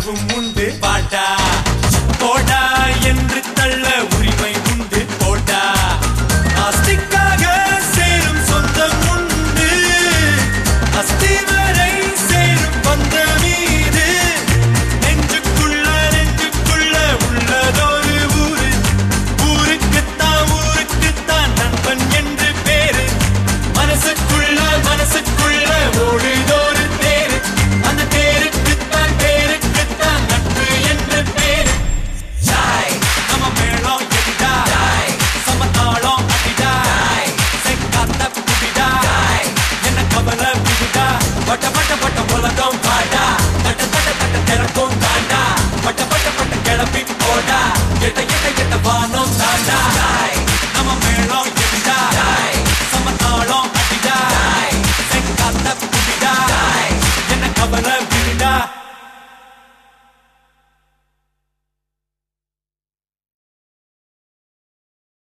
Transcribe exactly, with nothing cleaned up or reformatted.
அளவும் உண்டு பாட்டா போடா என்று தள்ள உரிமை உண்டு போட்டா அஸ்திக்காக சேரும் சொந்தம் உண்டு அஸ்தி வரை சேரும் பந்த மீது நெஞ்சுக்குள்ள நெஞ்சுக்குள்ள உள்ளதொரு ஊரு ஊருக்குத்தான் ஊருக்குத்தான் நண்பன் என்று பேரு மனசுக்குள்ள மனசுக்குள்ள ஓடுதோரு தேரு அந்த தேருக்குத்தான் பேருக்குத்தான் நட்பு என்று பேரு ஜாய் நம்ம மேளம் எடிடா சமத்தாளம் அடிடா செங்காத்த குடிடா என்ன கவலை விடுடா பட்ட பட்ட பட்ட உலகம் பாடா தட்ட தட்ட தட்ட திறக்கும் தாண்டா பட்ட பட்ட பட்ட கிளப்பி போடா எட்ட எட்ட எட்ட வானம்